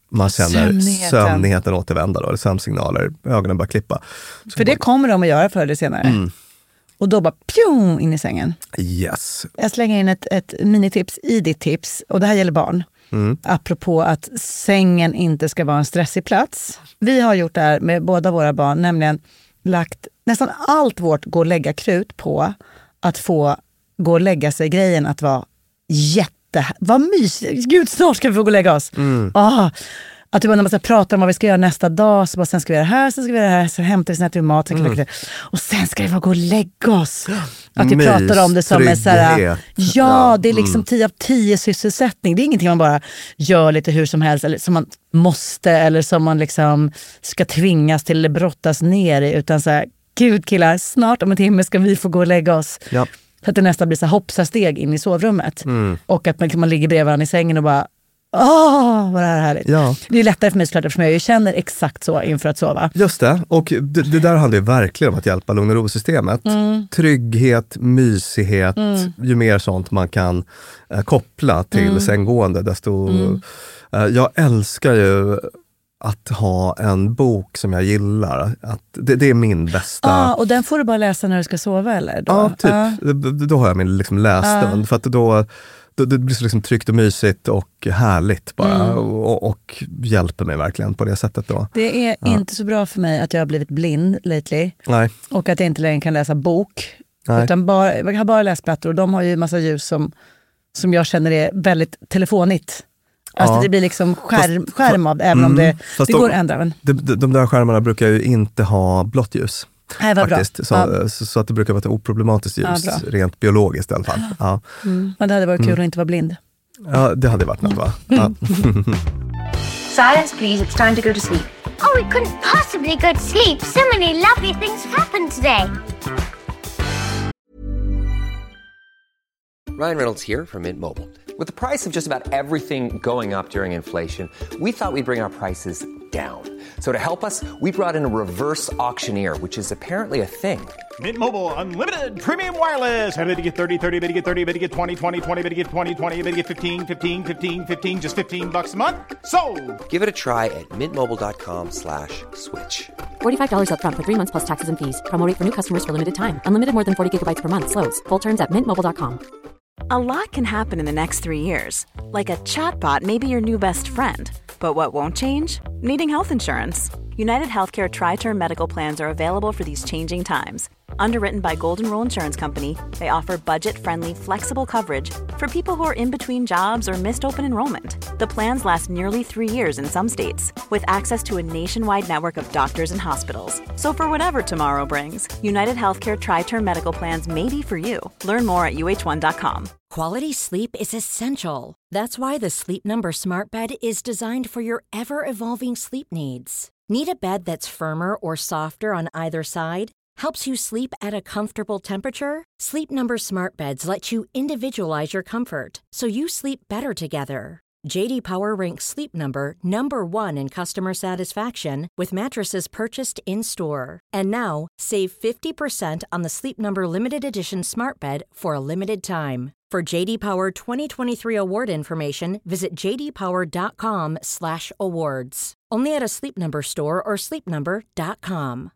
man känner Sömnigheten. sömnigheten återvända då, eller sömnsignaler, ögonen bara klippa. Så För det kommer de att göra förr eller senare. Mm. Och då bara pjong in i sängen. Yes. Jag slänger in ett, ett minitips i ditt tips. Och det här gäller barn. Mm. Apropå att sängen inte ska vara en stressig plats. Vi har gjort det här med båda våra barn. Nämligen lagt nästan allt vårt gå och lägga krut på att få gå och lägga sig grejen att vara jätte... Vad mysigt! Gud, snart ska vi få gå och lägga oss. Mm. Ah, att du bara när man ska prata om vad vi ska göra nästa dag, så bara, sen ska vi göra det här, sen ska vi göra det här, så hämtar vi snett vid mat, sen mm. vi och sen ska vi bara gå och lägga oss. Att vi Mys, pratar om det som en så här, ja, ja, det är liksom tio av tio sysselsättning. Det är ingenting man bara gör lite hur som helst, eller som man måste, eller som man liksom ska tvingas till eller brottas ner i, utan så här, gud killar, snart om en timme ska vi få gå och lägga oss. Ja. Så att det nästan blir så hoppsasteg in i sovrummet. Mm. Och att man, man ligger bredvid varandra i sängen och bara, åh, vad det här är härligt. Ja. Det är lättare för mig såklart, eftersom jag känner exakt så inför att sova. Just det, och det, det där handlar ju verkligen om att hjälpa lugn och ro-systemet. Mm. Trygghet, mysighet, mm. ju mer sånt man kan eh, koppla till mm. sänggående, desto... Mm. Eh, jag älskar ju att ha en bok som jag gillar. Att det, det är min bästa... Ah, och den får du bara läsa när du ska sova, eller? Då? Ja, typ. Ah. Då, då har jag min liksom lässtund. Ah. För att då... Det blir så liksom tryggt och mysigt och härligt bara. Mm. Och, och hjälper mig verkligen på det sättet då. Det är ja. inte så bra för mig att jag har blivit blind lately. Nej. Och att jag inte längre kan läsa bok. Nej. Utan bara, jag har bara läsplattor och de har ju en massa ljus som, som jag känner är väldigt telefonigt. Alltså ja. det blir liksom skärm, fast, skärm av, även mm, om det, det går att ändra. Men. De, de, de där skärmarna brukar ju inte ha blått ljus. Nej, vad bra. Så, ja. så, så att det brukar vara ett oproblematiskt ljus, ja, rent biologiskt i alla fall. Ja. Mm. Men det hade varit kul mm. att inte vara blind. Ja, det hade varit något, va? Ja. Silence, please. It's time to go to sleep. Oh, we couldn't possibly go to sleep. So many lovely things happened today. Ryan Reynolds here from Mint Mobile. With the price of just about everything going up during inflation, we thought we'd bring our prices down. So to help us, we brought in a reverse auctioneer, which is apparently a thing. Mint Mobile Unlimited Premium Wireless. How to get thirty, thirty, how to get thirty, how to get twenty, twenty, twenty, how to get twenty, twenty, how to get fifteen, fifteen, fifteen, fifteen, just fifteen bucks a month? Sold! Give it a try at mintmobile.com slash switch. forty-five dollars up front for three months plus taxes and fees. Promo rate for new customers for limited time. Unlimited more than forty gigabytes per month. Slows full terms at mint mobile dot com. A lot can happen in the next three years. Like a chatbot may be your new best friend. But what won't change? Needing health insurance. United Healthcare Tri-Term Medical Plans are available for these changing times. Underwritten by Golden Rule Insurance Company, they offer budget-friendly, flexible coverage for people who are in between jobs or missed open enrollment. The plans last nearly three years in some states, with access to a nationwide network of doctors and hospitals. So for whatever tomorrow brings, United Healthcare Tri-Term Medical Plans may be for you. Learn more at U H one dot com. Quality sleep is essential. That's why the Sleep Number Smart Bed is designed for your ever-evolving sleep needs. Need a bed that's firmer or softer on either side? Helps you sleep at a comfortable temperature? Sleep Number Smart Beds let you individualize your comfort, so you sleep better together. J D Power ranks Sleep Number number one in customer satisfaction with mattresses purchased in-store. And now, save fifty percent on the Sleep Number Limited Edition Smart Bed for a limited time. For J D Power twenty twenty-three award information, visit j d power dot com slash awards. Only at a Sleep Number store or sleep number dot com.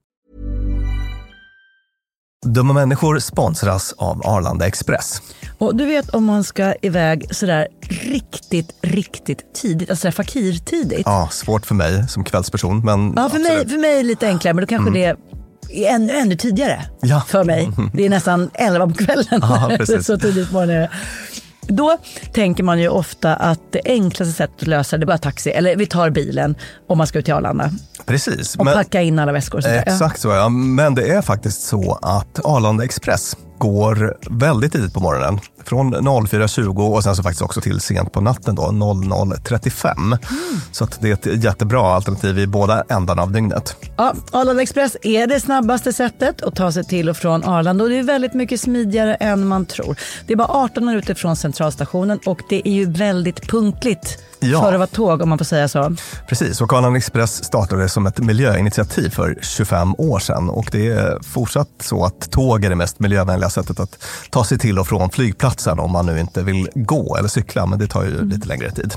Dumma människor sponsras av Arlanda Express. Och du vet, om man ska iväg sådär riktigt, riktigt tidigt, alltså sådär fakirtidigt. Ja, svårt för mig som kvällsperson. Men ja, för mig, för mig lite enklare, men då kanske mm. det är ännu, ännu tidigare ja. för mig. Det är nästan elva på kvällen. Ja, precis. Så tidigt på morgonen. Då tänker man ju ofta att det enklaste sättet att lösa det är bara taxi, eller vi tar bilen om man ska ut till Arlanda. Precis. Och men, packa in alla väskor. Exakt så, ja. Men det är faktiskt så att Arlanda Express går väldigt tidigt på morgonen. Från fyra tjugo och sen så faktiskt också till sent på natten då, noll trettiofem. Mm. Så att det är ett jättebra alternativ i båda ändarna av dygnet. Ja, Arlanda Express är det snabbaste sättet att ta sig till och från Arlanda. Och det är väldigt mycket smidigare än man tror. Det är bara arton minuter från centralstationen och det är ju väldigt punktligt. Ja. För att vara tåg, om man får säga så. Precis, och Arlanda Express startade som ett miljöinitiativ för tjugofem år sedan. Och det är fortsatt så att tåg är det mest miljövänliga sättet att ta sig till och från flygplatsen om man nu inte vill gå eller cykla. Men det tar ju mm. lite längre tid.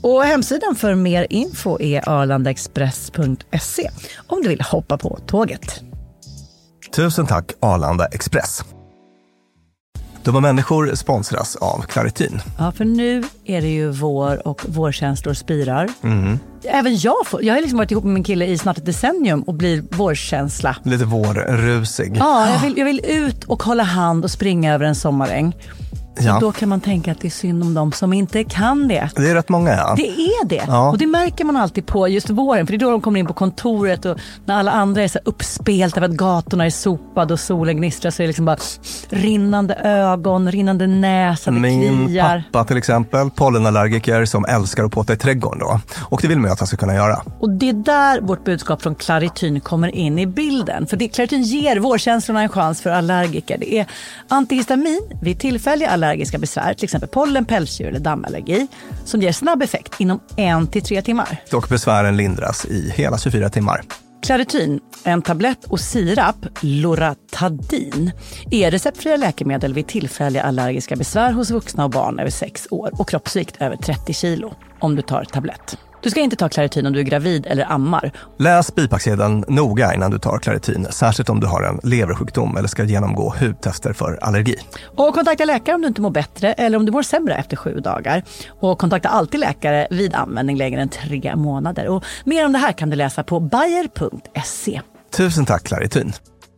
Och hemsidan för mer info är arlandaexpress punkt se om du vill hoppa på tåget. Tusen tack Arlanda Express. Dumma människor sponsras av Claritin. Ja, för nu är det ju vår och vårkänslor spirar. Mm. Även jag får, jag har liksom varit ihop med min kille i snart ett decennium och blir vårkänsla. Lite vårrusig. Ja, jag vill, jag vill ut och hålla hand och springa över en sommaräng. Ja. Då kan man tänka att det är synd om dem som inte kan det. Det är rätt många, ja. Det är det. Ja. Och det märker man alltid på just våren. För det är då de kommer in på kontoret och när alla andra är så uppspelt av att gatorna är sopade och solen gnistrar så är det liksom bara rinnande ögon, rinnande näsa, det Min kliar. pappa till exempel, pollenallergiker som älskar att påta i trädgården då. Och det vill man ju att han ska kunna göra. Och det är där vårt budskap från Claritin kommer in i bilden. För det, Claritin ger vårkänslorna en chans för allergiker. Det är antihistamin vid tillfälliga allergiska besvär, till exempel pollen, pälsdjur eller dammallergi, som ger snabb effekt inom en till tre timmar. Och besvären lindras i hela tjugofyra timmar. Claritin, en tablett och sirap, Loratadin, är receptfria läkemedel vid tillfälliga allergiska besvär hos vuxna och barn över sex år och kroppsvikt över trettio kilo om du tar tablett. Du ska inte ta Claritin om du är gravid eller ammar. Läs bipacksedeln noga innan du tar Claritin, särskilt om du har en leversjukdom eller ska genomgå hudtester för allergi. Och kontakta läkare om du inte mår bättre eller om du mår sämre efter sju dagar. Och kontakta alltid läkare vid användning längre än tre månader. Och mer om det här kan du läsa på bayer punkt se. Tusen tack Claritin.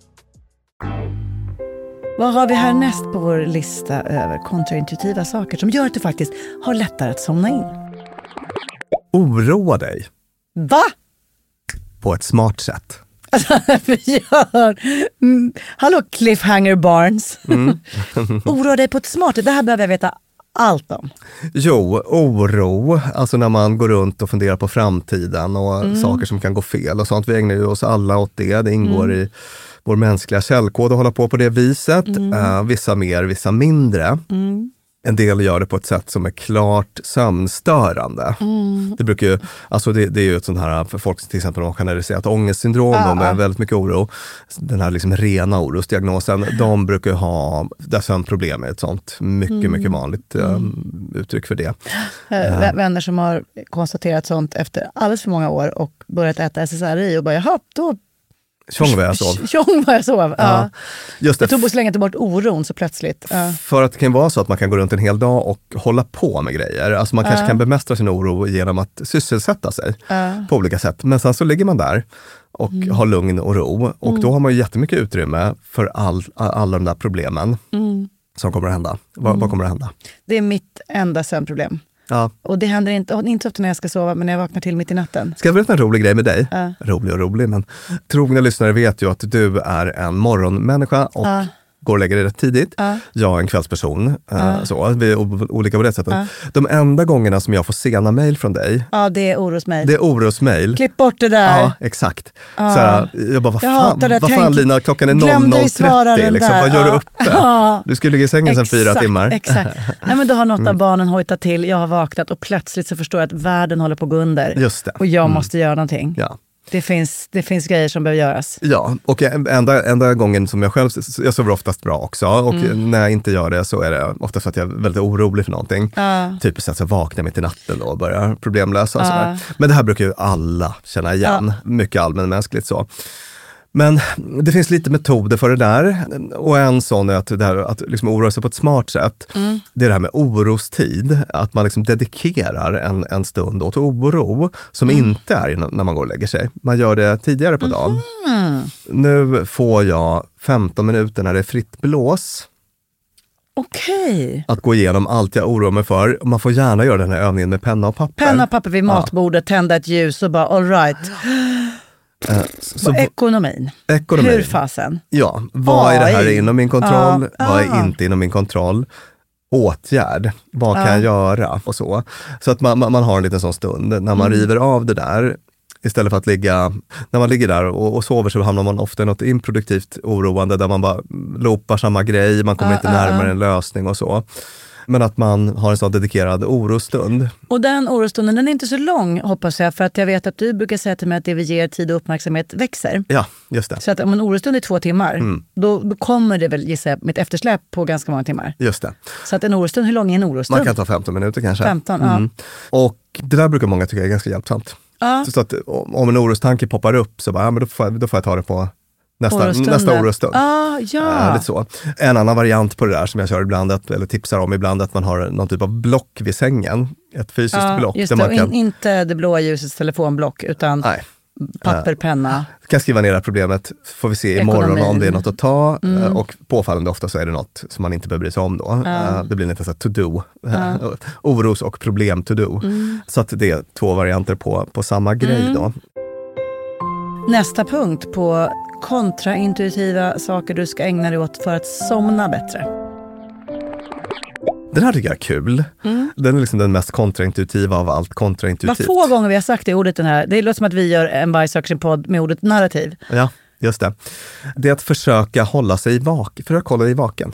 Vad har vi här näst på vår lista över kontraintuitiva saker som gör att du faktiskt har lättare att somna in? Oroa dig. Va? På ett smart sätt. Alltså, Björn. Mm. Hallå Cliffhanger Barnes. Mm. Oroa dig på ett smart sätt. Det här behöver jag veta allt om. Jo, oro. Alltså när man går runt och funderar på framtiden och mm. saker som kan gå fel och sånt. Vi ägnar ju oss alla åt det. Det ingår mm. i vår mänskliga källkod att hålla på på det viset. Mm. Uh, vissa mer, vissa mindre. Mm. En del gör det på ett sätt som är klart sömnstörande. Mm. Det brukar ju, alltså det, det är ju ett sånt här, för folk till exempel har kanaliserat ångestsyndrom, ah, med ah. väldigt mycket oro. Den här liksom rena orosdiagnosen, de brukar ju ha, där sömnproblem är ett sånt mycket, mm. mycket vanligt mm. um, uttryck för det. Uh, Vänner som har konstaterat sånt efter alldeles för många år och börjat äta S S R I och bara, jaha, då Tjong vad jag sov. Tjong vad jag sov, ja. ja. Just det. Det tog så länge att ta bort oron så plötsligt. Ja. För att det kan vara så att man kan gå runt en hel dag och hålla på med grejer. Alltså man kanske ja. kan bemästra sin oro genom att sysselsätta sig ja. på olika sätt. Men sen så ligger man där och mm. har lugn och ro. Och mm. då har man ju jättemycket utrymme för all, alla de där problemen mm. som kommer att hända. Vad, mm. vad kommer att hända? Det är mitt enda sömnproblem. Ja. Och det händer inte, inte ofta när jag ska sova, men när jag vaknar till mitt i natten. Ska jag berätta en rolig grej med dig? Ja. Rolig och rolig, men trogna lyssnare vet ju att du är en morgonmänniska och ja. går och lägger dig rätt tidigt. Ja. Jag är en kvällsperson. Ja. Så, vi är olika på det sättet. Ja. De enda gångerna som jag får sena mejl från dig. Ja, det är orosmejl. Det är orosmejl. Klipp bort det där. Ja, exakt. Ja. Såhär, jag bara, vad jag fan, vad fan Tänk, Lina, klockan är noll noll trettio. Liksom. Vad gör ja. du uppe? Ja. Du skulle ligga i sängen sedan fyra timmar. Exakt. Nej, men då har något mm. av barnen hojtat till. Jag har vaknat och plötsligt så förstår jag att världen håller på att gå under. Just det. Och jag mm. måste göra någonting. Ja. Det finns, det finns grejer som behöver göras. Ja, och enda, enda gången som jag själv, jag sover oftast bra också. Och mm. när jag inte gör det så är det oftast att jag är väldigt orolig för någonting. Uh. Typiskt att jag vaknar mitt i natten då och börjar problemlösa. Och uh. Men det här brukar ju alla känna igen. Uh. Mycket allmänmänskligt så. Men det finns lite metoder för det där. Och en sån är att, det här, att liksom oroa sig på ett smart sätt. Mm. Det är det här med orostid. Att man liksom dedikerar en, en stund åt oro som mm. inte är när man går och lägger sig. Man gör det tidigare på dagen. Mm. Nu får jag femton minuter när det är fritt blås. Okej. Okay. Att gå igenom allt jag oroar mig för. Man får gärna göra den här övningen med penna och papper. Penna och papper vid matbordet, ja. tända ett ljus och bara all right. Uh, så, ekonomin. ekonomin. Hur fasen? Ja, vad Oj. är det här inom min kontroll? Ah, vad är ah. inte inom min kontroll? Åtgärd. Vad kan ah. jag göra? Och så. Så att man, man, man har en liten sån stund när man mm. river av det där. Istället för att ligga, när man ligger där och, och sover så hamnar man ofta i något improduktivt oroande där man bara loopar samma grej, man kommer ah, inte närmare ah. en lösning och så. Men att man har en sån dedikerad orostund. Och den orostunden, den är inte så lång hoppas jag. För att jag vet att du brukar säga till mig att det vi ger tid och uppmärksamhet växer. Ja, just det. Så att om en orostund är två timmar, Mm. då, då kommer det väl gissa med ett eftersläp på ganska många timmar. Just det. Så att en orostund, hur lång är en orostund? Man kan ta femton minuter kanske. femton, mm. ja. Och det där brukar många tycka är ganska hjälpsamt. Ja. Så att om en orostanke poppar upp så bara, ja, men då, får jag, då får jag ta det på nästa, nästa orostund. Ah, ja. Äh, lite så. En annan variant på det där som jag kör ibland, att, eller tipsar om ibland, att man har någon typ av block vid sängen. Ett fysiskt ja, block. Just där det, man kan... in, inte det blåa ljusets telefonblock utan Nej. papper, penna. Jag kan skriva ner det här problemet, får vi se imorgon Ekonomi. om det är något att ta. Mm. Och påfallande ofta så är det något som man inte behöver bry sig om då. Ja. Det blir lite så här to-do. Ja. Oros och problem to-do. Mm. Så att det är två varianter på, på samma grej Mm. då. Nästa punkt på kontraintuitiva saker du ska ägna dig åt för att somna bättre. Den här tycker jag är kul. Mm. Den är liksom den mest kontraintuitiva av allt kontraintuitivt. Vad få gånger vi har sagt det ordet den här. Det låter som att vi gör en Bajsaction-podd med ordet narrativ. Ja, just det. Det är att försöka hålla sig vaken. Försök hålla dig vaken.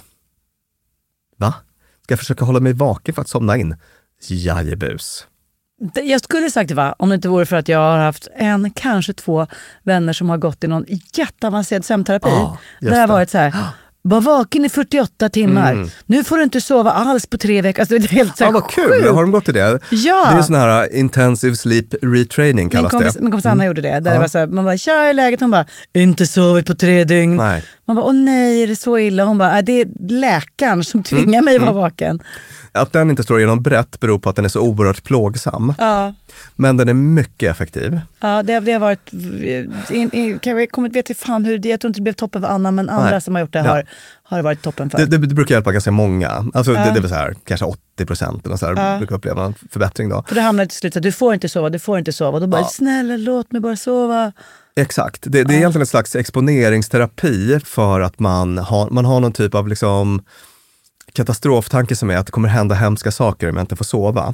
Va? Ska jag försöka hålla mig vaken för att somna in? Jajebus. Det- Jag skulle sagt det va, om det inte vore för att jag har haft en, kanske två vänner som har gått i någon jätteavancerad sömnterapi. Ja, just där det har det. varit så här, var vaken i fyrtioåtta timmar. Mm. Nu får du inte sova alls på tre veckor. Alltså, det är helt så Ja, här vad kul. sjukt. Har de gått till det? Ja. Det är sån här intensive sleep retraining Min kallas kompis, det. min kompis Anna gjorde det. Där Ja. det var så här, man bara, tja i läget. Hon bara, inte sovit på tre dygn. Nej. Man bara, åh nej, är det så illa? Hon bara, "Äh, det är läkaren som tvingar mig att vara vaken. Att den inte står genom brett beror på att den är så oerhört plågsam. Ja. Men den är mycket effektiv. Ja, det, det har varit, in, in, kan jag kommer inte veta fan hur det, jag tror inte det blev toppen för Anna, men andra Nej. som har gjort det Ja. har, har det varit toppen för. Det, det, det brukar hjälpa ganska många. Alltså Ja. det, det är väl så här, kanske åttio procent eller så här, Ja. brukar uppleva en förbättring då. För det hamnar till slut så att du får inte sova, du får inte sova. Och då bara, Ja. snälla låt mig bara sova. Exakt. Det, det är egentligen en slags exponeringsterapi för att man har, man har någon typ av liksom katastroftanke som är att det kommer hända hemska saker om jag inte får sova.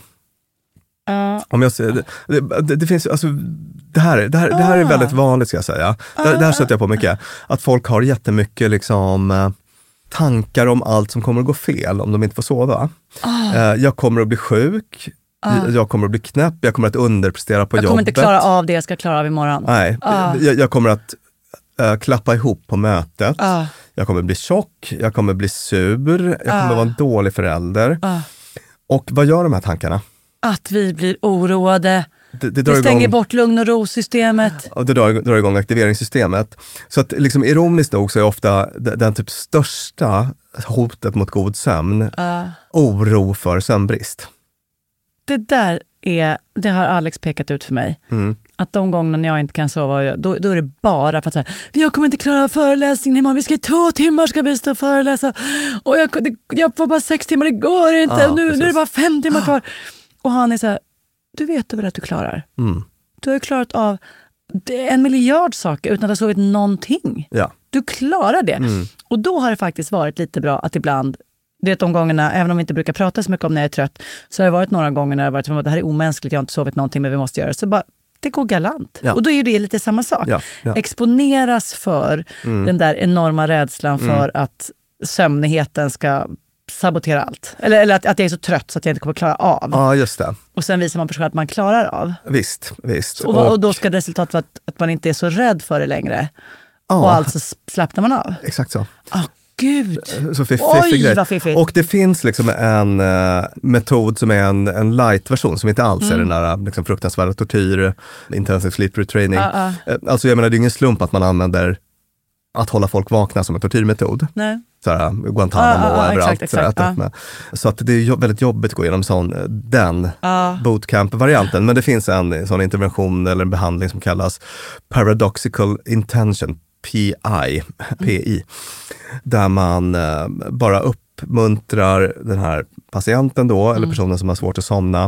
Ja. Om jag ser, det, det, det finns, alltså, det här, det här, det här är Ah. väldigt vanligt ska jag säga. Det, det här sätter jag på mycket. Att folk har jättemycket liksom, eh, tankar om allt som kommer att gå fel om de inte får sova. Ah. Eh, jag kommer att bli sjuk, Ah. jag kommer att bli knäpp, jag kommer att underprestera på Jag jobbet. kommer inte klara av det jag ska klara av imorgon. Nej, Ah. jag, jag kommer att eh, klappa ihop på mötet. Ah. Jag kommer bli tjock, jag kommer bli sur, jag kommer Ah. vara en dålig förälder. Ah. Och vad gör de här tankarna? Att vi blir oroade. Det, det, Det drar stänger igång, bort lugn och ro-systemet. och det drar, drar igång aktiveringssystemet. Så att liksom ironiskt nog så är ofta den, den typ största hotet mot god sömn Ah. oro för sömnbrist. Det där är, det har Alex pekat ut för mig. Mm. Att de gånger när jag inte kan sova, då, då är det bara för att säga, jag kommer inte klara föreläsningen imorgon, vi ska i två timmar ska vi stå och föreläsa. Och jag, det, jag får bara sex timmar, det går inte. Ja, nu, nu är det precis. bara fem timmar kvar. Och han är så här, du vet väl att du klarar? Mm. Du har ju klarat av en miljard saker utan att ha sovit någonting. Ja. Du klarar det. Mm. Och då har det faktiskt varit lite bra att ibland, det är de gångerna, även om vi inte brukar prata så mycket om när jag är trött, så har det varit några gånger när det har varit som att det här är omänskligt, jag har inte sovit någonting men vi måste göra det. Så bara, det går galant. Ja. Och då är det lite samma sak. Ja, ja. Exponeras för Mm. den där enorma rädslan för Mm. att sömnigheten ska sabotera allt. Eller, eller att, att jag är så trött så att jag inte kommer klara av. Ja, just det. Och sen visar man på sig själv att man klarar av. Visst, visst. Och, och då ska resultatet vara att, att man inte är så rädd för det längre. Ja. Och alltså slappnar man av. Exakt så. Åh gud! Så fiff, Oj, fiffig grej. vad fiffigt. Och det finns liksom en uh, metod som är en, en light-version som inte alls Mm. är den där liksom, fruktansvärda tortyr, intensive sleep retraining. Ja, Uh, alltså jag menar, det är ingen slump att man använder att hålla folk vakna som en tortyrmetod. Nej. Såhär, Guantanamo Ja, ja, ja, överallt. exakt, sådär, exakt, att- med. Så att det är jo- väldigt jobbigt att gå igenom sån, den Ja. bootcamp-varianten. Men det finns en sån intervention eller en behandling som kallas paradoxical intention, P I, P I, där man eh, bara uppmuntrar den här patienten då, eller personen som har svårt att somna,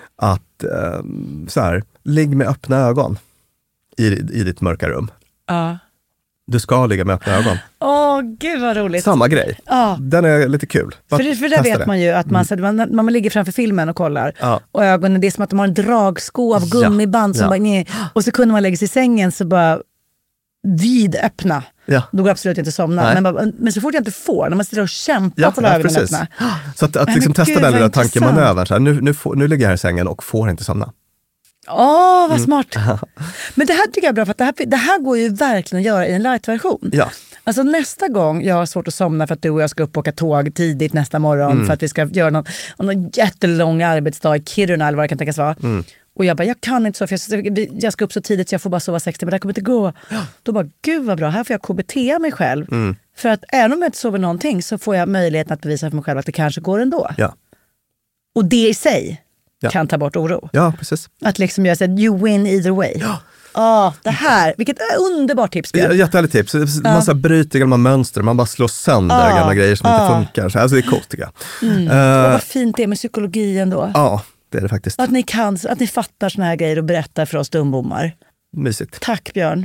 att eh, så här, ligg med öppna ögon i, i ditt mörka rum. Ja. Du ska ligga med öppna ögon. Åh gud vad roligt. Samma grej. Ja. Den är lite kul. Bara För det, för det testa vet det. man ju att man, så att man, när man ligger framför filmen och kollar Ja. och ögonen, det är som att de har en dragsko av gummiband som Ja. bara, nej. Och så kunde man lägga sig i sängen så bara vidöppna. Ja. Då går jag absolut inte att somna. Men, bara, men så fort jag inte får, när man sitter och kämpar ja, på ja, ögonen öppna. Så att, att men liksom men testa gud, den lilla intressant. tankemanövern. Så här, nu, nu, får, nu ligger jag här i sängen och får inte somna. Åh, oh, vad smart. Mm. Men det här tycker jag är bra, för att det här, det här går ju verkligen att göra i en light-version. Ja. Alltså nästa gång jag har svårt att somna för att du och jag ska upp och åka tåg tidigt nästa morgon mm. för att vi ska göra någon, någon jättelång arbetsdag i Kiruna eller vad det kan tänkas vara. Mm. Och jag bara, jag kan inte så för jag, jag ska upp så tidigt så jag får bara sova sextio, men det kommer inte gå. Ja. Då bara, gud vad bra, här får jag K B T mig själv. Mm. För att även om jag inte sover någonting så får jag möjligheten att bevisa för mig själv att det kanske går ändå. Ja. Och det i sig ja. kan ta bort oro. Ja, precis. Att liksom jag säger, you win either way. Ja. Ah, det här, vilket underbart tips. Ja, jättehärligt tips. Man ja. så bryter gamla mönster, man bara slår sönder ah. gamla grejer som ah. inte funkar. Alltså det är coolt tycker jag. Mm. Uh, och vad fint det är med psykologi ändå. Ja, det är det faktiskt. Att ni kan, att ni fattar såna här grejer och berättar för oss dumbommar. Mysigt. Tack Björn.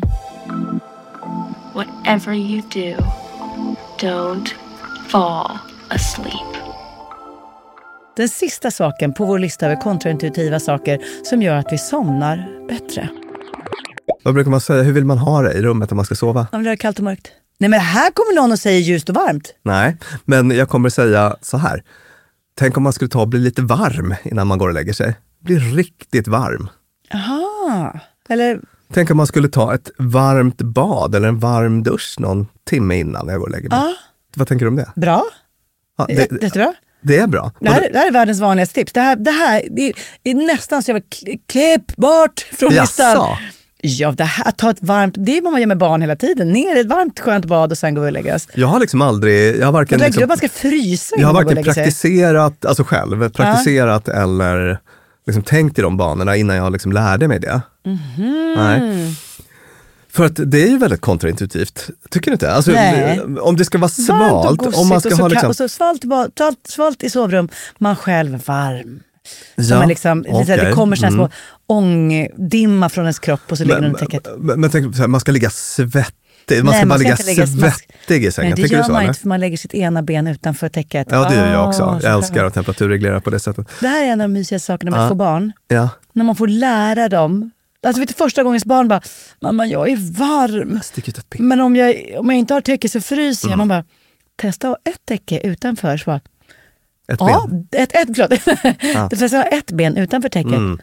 Whatever you do, don't fall asleep. Den sista saken på vår lista över kontraintuitiva saker som gör att vi somnar bättre. Vad brukar man säga? Hur vill man ha det i rummet om man ska sova? Man vill ha det kallt och mörkt. Nej, men här kommer någon och säger ljust och varmt. Nej, men jag kommer säga så här. Tänk om man skulle ta och bli lite varm innan man går och lägger sig. Bli riktigt varm. Aha. Eller... Tänk om man skulle ta ett varmt bad eller en varm dusch någon timme innan jag går och lägger mig. Ah. Vad tänker du om det? Bra. Ja, det, det, det, det är bra. Det här, det här är världens vanligaste tips. Det här, det här det är nästan så jag vill klipp bort från listan. Ja, det här, att ta ett varmt, det är vad man gör med barn hela tiden. Ner i ett varmt skönt bad och sen gå och lägga oss. Jag har liksom aldrig, jag har varken... Jag liksom, man ska frysa. Jag har varken praktiserat, alltså själv, praktiserat ja. eller liksom tänkt i de banorna innan jag liksom lärde mig det. Mm-hmm. Nej. För att det är ju väldigt kontraintuitivt, tycker du inte? Alltså, om det ska vara svalt, om man ska och ha liksom... Och så svalt, svalt, svalt i sovrum, man själv varm. Ja, är liksom, okay. Det kommer sådana mm. små ångdimma från ens kropp och så ligger den i täcket. Men, men tänk, man ska ligga svettig, man Nej, ska man bara ska ligga ligga, svettig i sängen. Men det gör så, man eller? Inte för man lägger sitt ena ben utanför täcket. Ja, det gör jag också. Oh, jag älskar att temperaturreglera på det sättet. Det här är en av de mysiga sakerna med ja. att få barn. Ja. När man får lära dem. Alltså vet du, första gångens barn bara, mamma jag är varm. Jag men om jag, om jag inte har täcke så fryser jag. Mm. Man bara, testa att ha ett täcke utanför. Så bara, ett ja, ben? Ett, ett, klart. Ja. Det finns ett ben utanför täcket. Mm.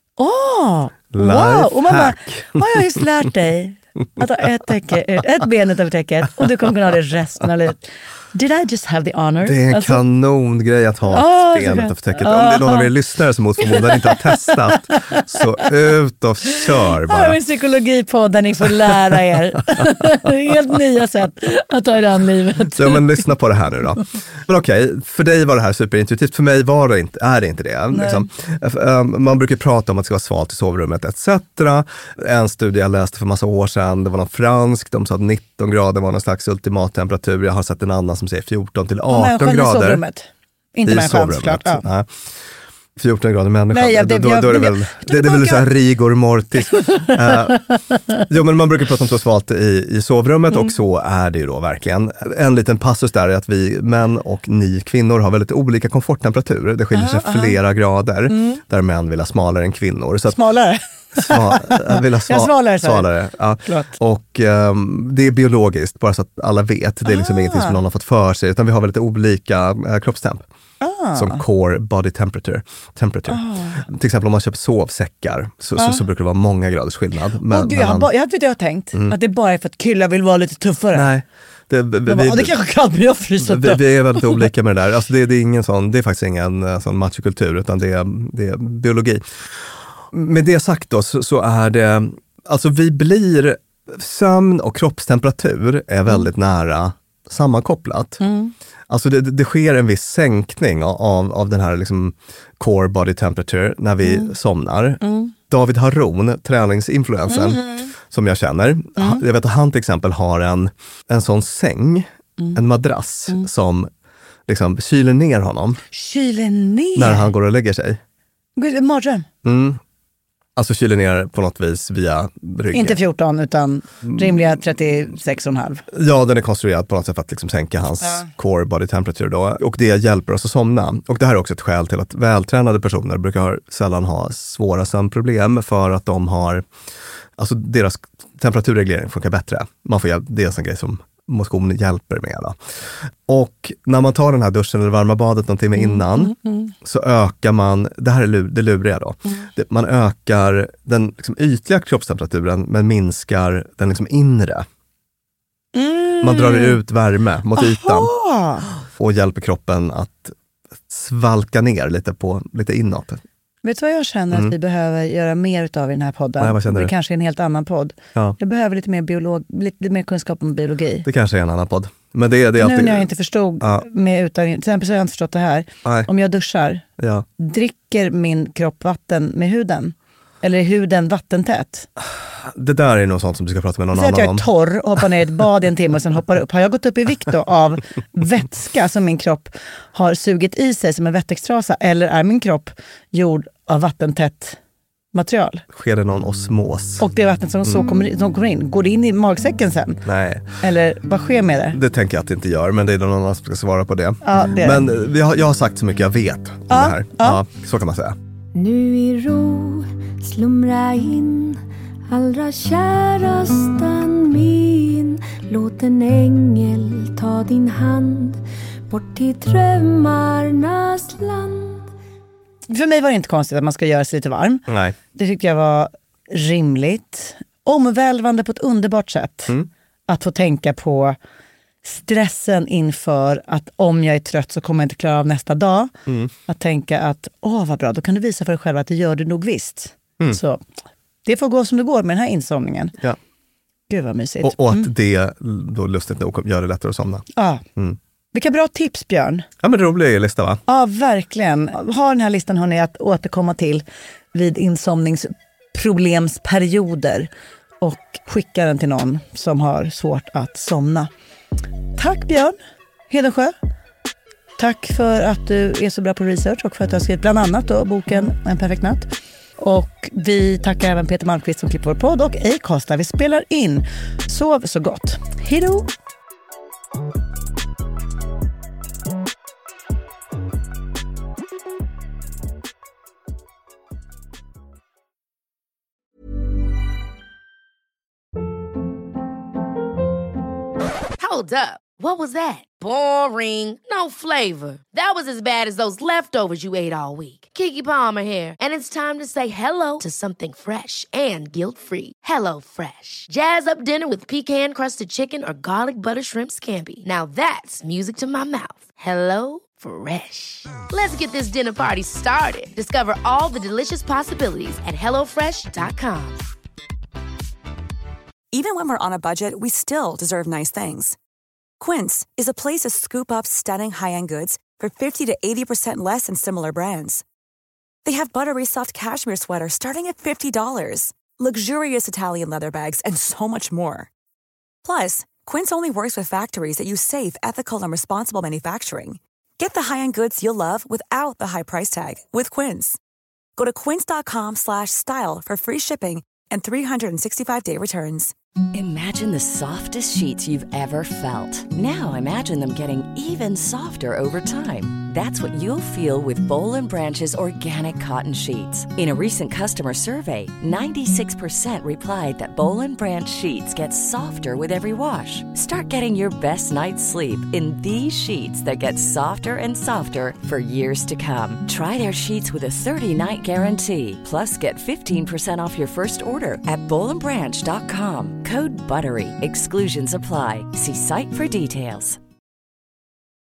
Åh, wow! Och man bara, vad har jag just lärt dig? Att ha ett, täcke, ett ben utanför täcket och du kommer kunna ha det resten av livet. Did I just have the honor? Det är en alltså, kanongrej att ha oh, ett ben utanför täcket. Om det är någon av er lyssnare som mot förmodan inte har testat, så ut och kör bara. Här har en psykologipodd där ni får lära er. Helt nya sätt att ta er an livet. Så men lyssna på det här nu då. Men okej, okay, för dig var det här superintuitivt. För mig var det inte, är det inte det. Liksom. Man brukar prata om att det ska vara svalt i sovrummet et cetera. En studie jag läste för massa år sedan, det var någon fransk, de sa att nitton grader var någon slags ultimattemperatur. Jag har sett en annan som säger fjorton till arton grader. I sovrummet. Inte människan såklart. Ja. Nej. fjorton grader människa. Nej, jag, det, då, jag, då är det jag, väl, jag, det, det är väl så här rigor mortis. uh, jo, men man brukar prata om så svalt i, i sovrummet mm. och så är det ju då verkligen. En liten passus där är att vi män och ni kvinnor har väldigt olika komforttemperatur. Det skiljer sig uh, flera uh. grader mm. där män vill ha smalare än kvinnor. Så att, smalare? Sva, vill ha sva, ja, svalare. svalare ja. Och um, det är biologiskt, bara så att alla vet. Det är liksom ah. ingenting som någon har fått för sig, utan vi har väldigt olika uh, kroppstemp. Ah. Som core body temperature. temperature. Ah. Till exempel om man köper sovsäckar så, ah. så, så brukar det vara många graders skillnad. Men, oh, Gud, jag, har, jag, jag har tänkt mm. att det bara är för att killar vill vara lite tuffare. Nej. Det, vi, bara, vi, det kanske kallt, men jag fryser vi, vi är väldigt olika med det där. Alltså det, det, är ingen sån, det är faktiskt ingen sån machokultur, utan det är, det är biologi. Med det sagt då så, så är det, alltså vi blir, sömn och kroppstemperatur är väldigt mm. nära sammankopplat. Mm. Alltså det, det sker en viss sänkning av, av den här liksom core body temperature när vi mm. somnar. Mm. David Haroun, träningsinfluensen mm. som jag känner, mm. jag vet att han till exempel har en, en sån säng, mm. en madrass mm. som liksom kyler ner honom. Kyler ner? När han går och lägger sig. Gud, mardröm. Mm. Alltså kyler ner på något vis via ryggen. Inte fjorton utan rimliga trettiosex komma fem. Ja, den är konstruerad på något sätt för att liksom sänka hans ja. core body temperature då. Och det hjälper oss att somna. Och det här är också ett skäl till att vältränade personer brukar sällan ha svåra sömnproblem för att de har, alltså deras temperaturreglering funkar bättre. Man får hjälp, det är en sån grej som motion hjälper med. Då. Och när man tar den här duschen eller varma badet någon timme innan mm, mm, mm. så ökar man, det här är lur, det luriga då, mm. det, man ökar den liksom ytliga kroppstemperaturen men minskar den liksom inre. Mm. Man drar ut värme mot Aha. ytan och hjälper kroppen att svalka ner lite, på, lite inåt. Vet du vad jag känner mm. att vi behöver göra mer utav i den här podden? Nej, vad känner det du? kanske är en helt annan podd. Ja. Jag behöver lite mer, biolog, lite mer kunskap om biologi. Det kanske är en annan podd. Men det, det är alltid... Nu när jag inte förstod, ja. med utan, till exempel så har jag inte förstått det här. Nej. Om jag duschar, ja. dricker min kropp vatten med huden? Eller är huden vattentät? Det där är nog sånt som du ska prata med någon annan om. Säg att jag är om. torr och hoppar ner i ett bad i en timme och sen hoppar upp. Har jag gått upp i vikt då av vätska som min kropp har sugit i sig som en vätextrasa? Eller är min kropp gjord av vattentätt material? Sker det någon osmos? Och det vattnet som, mm. så kommer, som kommer in, går det in i magsäcken sen? Nej. Eller vad sker med det? Det tänker jag att det inte gör, men det är någon annan som ska svara på det. Ja, det men vi har, jag har sagt så mycket jag vet om ja, det här. Ja. Ja, så kan man säga. Nu i ro, slumra in, allra kärastan min. Låt en ängel ta din hand, bort till drömmarnas land. För mig var det inte konstigt att man ska göra sig lite varm. Nej. Det tyckte jag var rimligt. Omvälvande på ett underbart sätt. Mm. Att få tänka på stressen inför att om jag är trött så kommer jag inte klara av nästa dag. Mm. Att tänka att, åh vad bra, då kan du visa för dig själv att det gör du nog visst. Mm. Så det får gå som det går med den här insomningen. Ja. Gud vad mysigt. Och, och att mm. det då lustigt nog gör det lättare att somna. Ja. Mm. Vilka bra tips, Björn. Ja, men det roliga är lista, va? Ja, verkligen. Ha den här listan hörni att återkomma till vid insomningsproblemsperioder. Och skicka den till någon som har svårt att somna. Tack Björn Hedensjö. Tack för att du är så bra på research och för att du har skrivit bland annat då boken En perfekt natt. Och vi tackar även Peter Malmqvist som klipper vår podd och Acast där vi spelar in. Sov så gott. Hej då! Hold up. What was that? Boring. No flavor. That was as bad as those leftovers you ate all week. Keke Palmer here, and it's time to say hello to something fresh and guilt-free. Hello Fresh. Jazz up dinner with pecan-crusted chicken or garlic butter shrimp scampi. Now that's music to my mouth. Hello Fresh. Let's get this dinner party started. Discover all the delicious possibilities at hello fresh dot com. Even when we're on a budget, we still deserve nice things. Quince is a place to scoop up stunning high-end goods for fifty to eighty percent less than similar brands. They have buttery soft cashmere sweaters starting at fifty dollars, luxurious Italian leather bags, and so much more. Plus, Quince only works with factories that use safe, ethical, and responsible manufacturing. Get the high-end goods you'll love without the high price tag with Quince. Go to quince dot com slash style for free shipping and three sixty-five day returns. Imagine the softest sheets you've ever felt. Now imagine them getting even softer over time. That's what you'll feel with Boll and Branch's organic cotton sheets. In a recent customer survey, ninety-six percent replied that Boll and Branch sheets get softer with every wash. Start getting your best night's sleep in these sheets that get softer and softer for years to come. Try their sheets with a thirty night guarantee. Plus, get fifteen percent off your first order at boll and branch dot com. Code BUTTERY. Exclusions apply. See site for details.